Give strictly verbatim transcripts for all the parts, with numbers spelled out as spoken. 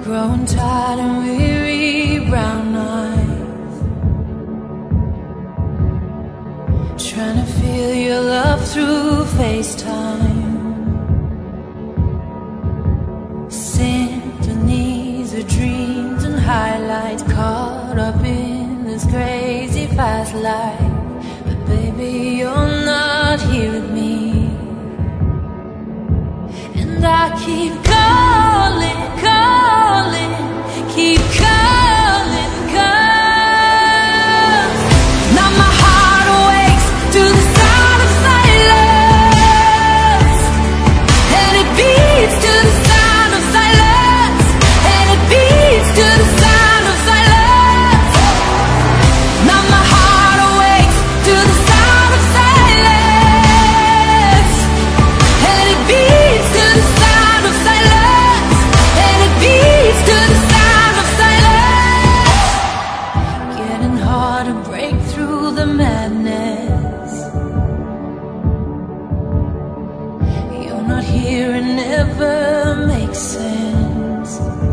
growing tired and weary, brown eyes, trying to feel your love through FaceTime. Symphonies of dreams and highlights, caught up in this crazy fast life. But baby, you're not here with me, and I keep calling, calling, keep calling, 'cause now my heart awakes to the sound of silence, and it beats to the sound of silence, and it beats to the sound of silence. Now my heart awakes to the sound of silence, and it beats to the sound of silence, and it beats to the sound of silence. Getting hard to break through the madness. You're not here, it never makes sense.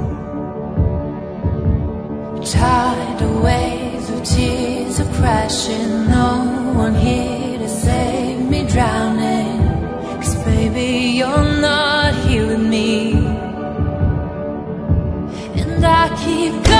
Tidal waves of tears are crashing, no one here to save me drowning. 'Cause baby, you're not here with me, and I keep